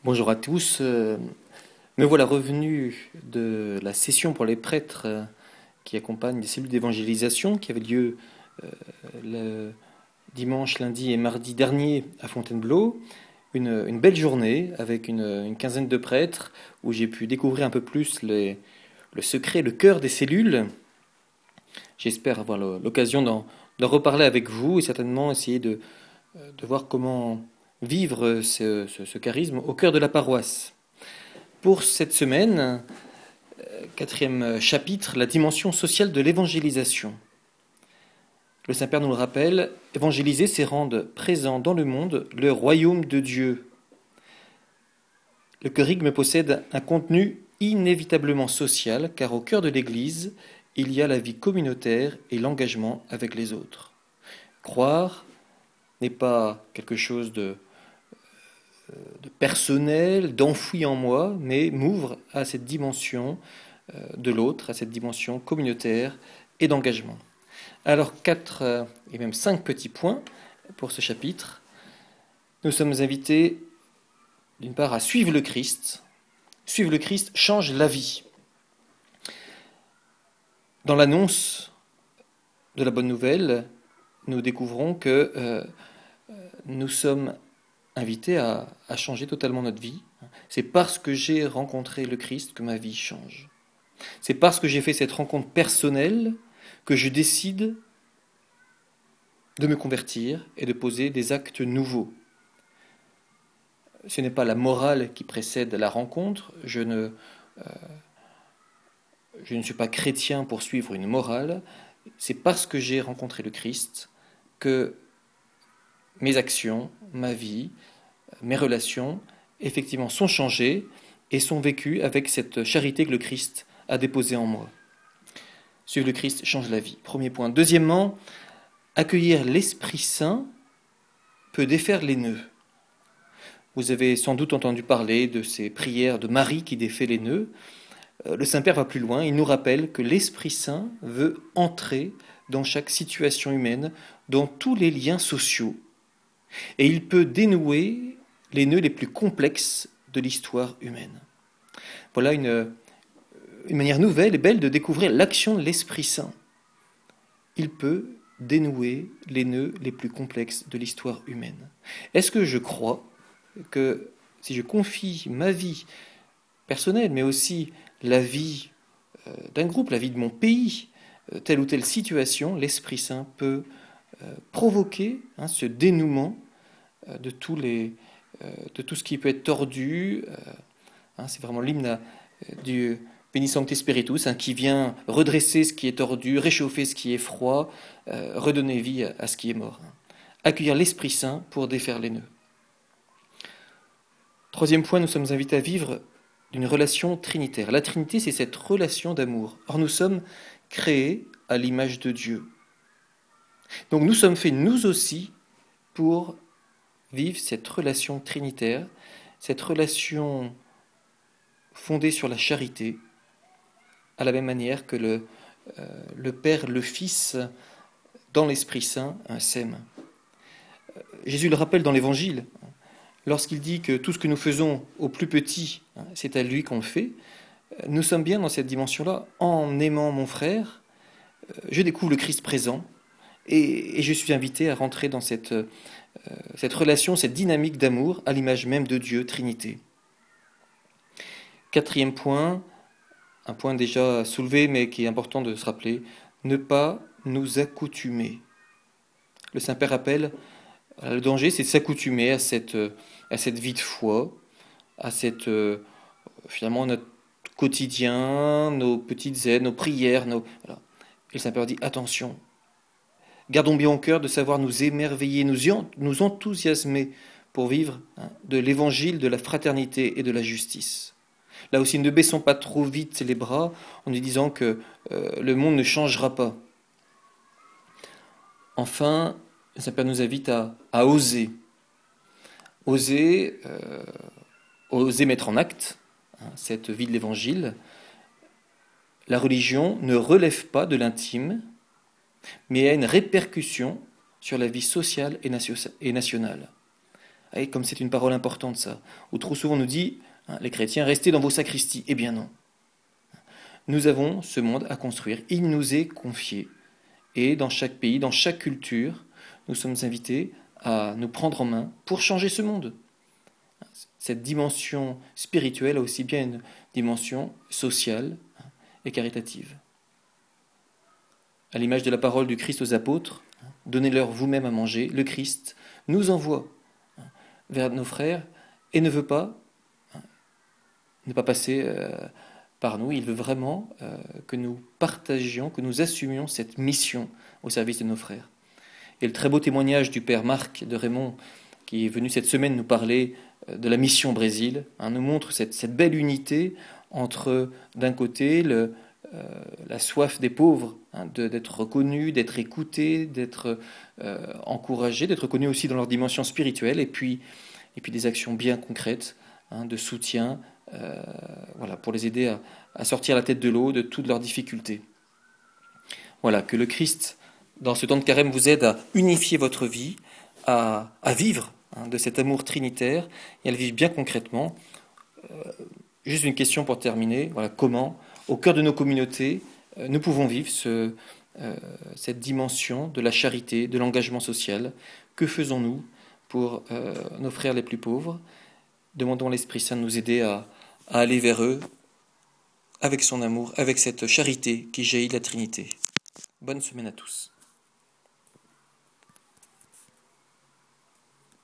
Bonjour à tous. Me voilà revenu de la session pour les prêtres qui accompagnent les cellules d'évangélisation qui avait lieu le dimanche, lundi et mardi dernier à Fontainebleau. Une belle journée avec une quinzaine de prêtres où j'ai pu découvrir un peu plus le secret, le cœur des cellules. J'espère avoir l'occasion d'en reparler avec vous et certainement essayer de voir comment vivre ce charisme au cœur de la paroisse. Pour cette semaine, quatrième chapitre, la dimension sociale de l'évangélisation. Le Saint-Père nous le rappelle, évangéliser, c'est rendre présent dans le monde le royaume de Dieu. Le chérigme possède un contenu inévitablement social, car au cœur de l'Église, il y a la vie communautaire et l'engagement avec les autres. Croire n'est pas quelque chose de personnel, d'enfoui en moi, mais m'ouvre à cette dimension de l'autre, à cette dimension communautaire et d'engagement. Alors 4 et même 5 petits points pour ce chapitre. Nous sommes invités d'une part à suivre le Christ. Suivre le Christ change la vie. Dans l'annonce de la bonne nouvelle, nous découvrons que nous sommes invités à changer totalement notre vie. C'est parce que j'ai rencontré le Christ que ma vie change. C'est parce que j'ai fait cette rencontre personnelle que je décide de me convertir et de poser des actes nouveaux. Ce n'est pas la morale qui précède la rencontre. Je ne suis pas chrétien pour suivre une morale. C'est parce que j'ai rencontré le Christ que mes actions, ma vie, mes relations, effectivement, sont changées et sont vécues avec cette charité que le Christ a déposée en moi. Suivre le Christ change la vie. Premier point. Deuxièmement, accueillir l'Esprit Saint peut défaire les nœuds. Vous avez sans doute entendu parler de ces prières de Marie qui défait les nœuds. Le Saint-Père va plus loin, il nous rappelle que l'Esprit Saint veut entrer dans chaque situation humaine, dans tous les liens sociaux. Et il peut dénouer les nœuds les plus complexes de l'histoire humaine. Voilà une manière nouvelle et belle de découvrir l'action de l'Esprit Saint. Il peut dénouer les nœuds les plus complexes de l'histoire humaine. Est-ce que je crois que si je confie ma vie personnelle, mais aussi la vie d'un groupe, la vie de mon pays, telle ou telle situation, l'Esprit Saint peut provoquer ce dénouement de tout ce qui peut être tordu. C'est vraiment l'hymne du Veni Sancte Spiritus, qui vient redresser ce qui est tordu, réchauffer ce qui est froid, redonner vie à ce qui est mort. Accueillir l'Esprit Saint pour défaire les nœuds. Troisième point, nous sommes invités à vivre d'une relation trinitaire. La Trinité, c'est cette relation d'amour. Or, nous sommes créés à l'image de Dieu. Donc, nous sommes faits, nous aussi, pour vivre cette relation trinitaire, cette relation fondée sur la charité, à la même manière que le Père, le Fils, dans l'Esprit Saint, s'aiment. Jésus le rappelle dans l'Évangile, lorsqu'il dit que tout ce que nous faisons au plus petit, c'est à lui qu'on le fait. Nous sommes bien dans cette dimension-là. En aimant mon frère, je découvre le Christ présent et je suis invité à rentrer dans cette relation, cette dynamique d'amour à l'image même de Dieu, Trinité. Quatrième point, un point déjà soulevé mais qui est important de se rappeler, ne pas nous accoutumer. Le Saint-Père rappelle, le danger c'est de s'accoutumer à cette vie de foi, à finalement notre quotidien, nos petites aides, nos prières. Voilà. Et le Saint-Père dit attention, gardons bien au cœur de savoir nous émerveiller, nous enthousiasmer pour vivre de l'évangile, de la fraternité et de la justice. Là aussi, ne baissons pas trop vite les bras en nous disant que le monde ne changera pas. Enfin, le Saint-Père nous invite à oser. Oser mettre en acte cette vie de l'Évangile. La religion ne relève pas de l'intime, mais a une répercussion sur la vie sociale et nationale. Et comme c'est une parole importante, ça, où trop souvent on nous dit, hein, les chrétiens, restez dans vos sacristies. Eh bien non. Nous avons ce monde à construire. Il nous est confié. Et dans chaque pays, dans chaque culture, nous sommes invités à nous prendre en main pour changer ce monde. Cette dimension spirituelle a aussi bien une dimension sociale et caritative. À l'image de la parole du Christ aux apôtres, donnez-leur vous-même à manger, le Christ nous envoie vers nos frères et ne veut pas ne pas passer par nous. Il veut vraiment que nous partagions, que nous assumions cette mission au service de nos frères. Et le très beau témoignage du père Marc de Raymond, qui est venu cette semaine nous parler de la mission au Brésil, nous montre cette belle unité entre, d'un côté, la soif des pauvres, d'être reconnus, d'être écoutés, d'être encouragés, d'être reconnus aussi dans leur dimension spirituelle, et puis des actions bien concrètes de soutien, voilà, pour les aider à sortir la tête de l'eau de toutes leurs difficultés. Voilà, que le Christ, dans ce temps de carême, vous aide à unifier votre vie, à vivre de cet amour trinitaire et à le vivre bien concrètement. Juste une question pour terminer. Voilà, comment, au cœur de nos communautés, nous pouvons vivre cette dimension de la charité, de l'engagement social. Que faisons-nous pour nos frères les plus pauvres? Demandons à l'Esprit Saint de nous aider à aller vers eux avec son amour, avec cette charité qui jaillit de la Trinité. Bonne semaine à tous.